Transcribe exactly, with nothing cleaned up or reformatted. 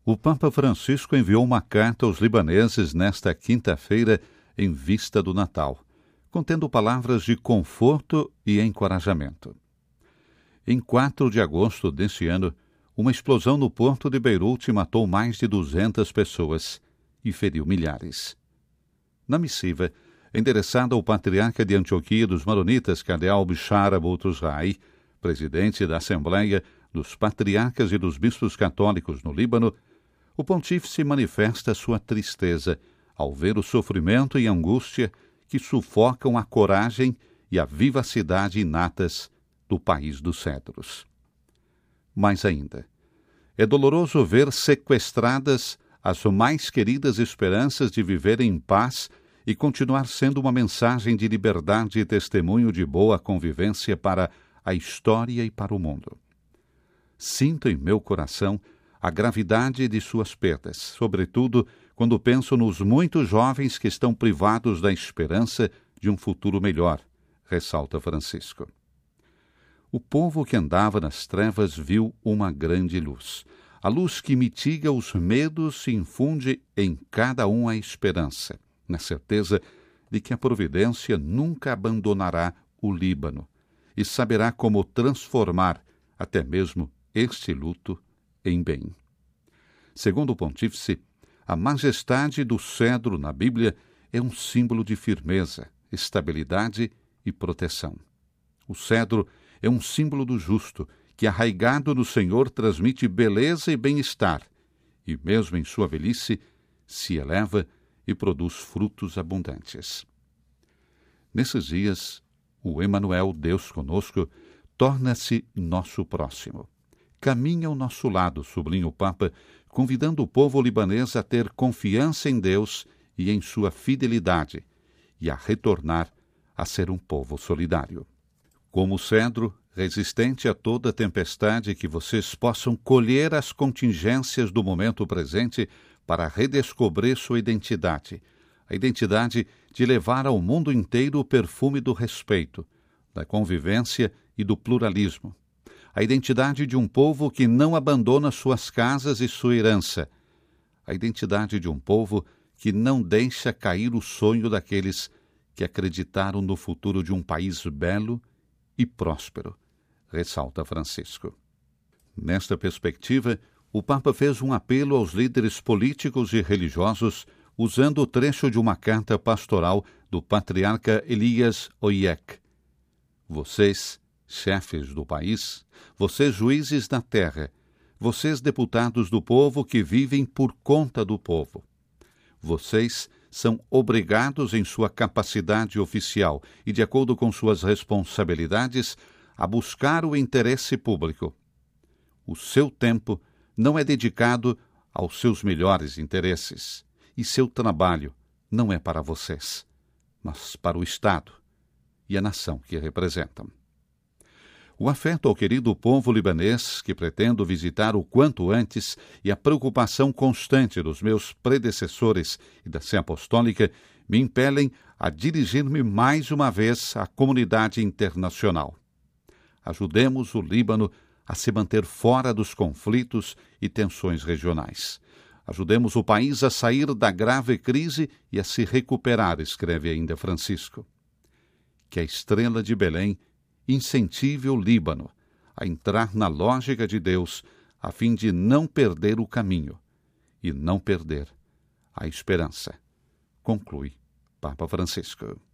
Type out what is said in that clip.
O Papa Francisco enviou uma carta aos libaneses nesta quinta-feira, em vista do Natal, contendo palavras de conforto e encorajamento. Em quatro de agosto deste ano, uma explosão no porto de Beirute matou mais de duzentas pessoas e feriu milhares. Na missiva, endereçada ao patriarca de Antioquia dos Maronitas, cardeal Bishara Boutros-Ghali, presidente da Assembleia dos Patriarcas e dos Bispos Católicos no Líbano, o pontífice manifesta sua tristeza ao ver o sofrimento e angústia que sufocam a coragem e a vivacidade inatas do país dos cedros. Mais ainda, é doloroso ver sequestradas as mais queridas esperanças de viver em paz e continuar sendo uma mensagem de liberdade e testemunho de boa convivência para a história e para o mundo. Sinto em meu coração a gravidade de suas perdas, sobretudo quando penso nos muitos jovens que estão privados da esperança de um futuro melhor, ressalta Francisco. O povo que andava nas trevas viu uma grande luz. A luz que mitiga os medos e infunde em cada um a esperança, na certeza de que a providência nunca abandonará o Líbano e saberá como transformar até mesmo este luto em bem. Segundo o pontífice, a majestade do cedro na Bíblia é um símbolo de firmeza, estabilidade e proteção. O cedro é um símbolo do justo, que arraigado no Senhor transmite beleza e bem-estar, e mesmo em sua velhice se eleva e produz frutos abundantes. Nesses dias, o Emanuel, Deus conosco, torna-se nosso próximo. Caminha ao nosso lado, sublinha o Papa, convidando o povo libanês a ter confiança em Deus e em sua fidelidade, e a retornar a ser um povo solidário. Como o cedro, resistente a toda tempestade, que vocês possam colher as contingências do momento presente para redescobrir sua identidade, a identidade de levar ao mundo inteiro o perfume do respeito, da convivência e do pluralismo, a identidade de um povo que não abandona suas casas e sua herança, a identidade de um povo que não deixa cair o sonho daqueles que acreditaram no futuro de um país belo e próspero, ressalta Francisco. Nesta perspectiva, o Papa fez um apelo aos líderes políticos e religiosos, usando o trecho de uma carta pastoral do patriarca Elias Oyek. Vocês, chefes do país, vocês juízes da terra, vocês deputados do povo que vivem por conta do povo. Vocês são obrigados em sua capacidade oficial e de acordo com suas responsabilidades a buscar o interesse público. O seu tempo não é dedicado aos seus melhores interesses e seu trabalho não é para vocês, mas para o Estado e a nação que representam. O afeto ao querido povo libanês, que pretendo visitar o quanto antes, e a preocupação constante dos meus predecessores e da Sé Apostólica me impelem a dirigir-me mais uma vez à comunidade internacional. Ajudemos o Líbano a se manter fora dos conflitos e tensões regionais. Ajudemos o país a sair da grave crise e a se recuperar, escreve ainda Francisco. Que a estrela de Belém incentive o Líbano a entrar na lógica de Deus, a fim de não perder o caminho e não perder a esperança, conclui Papa Francisco.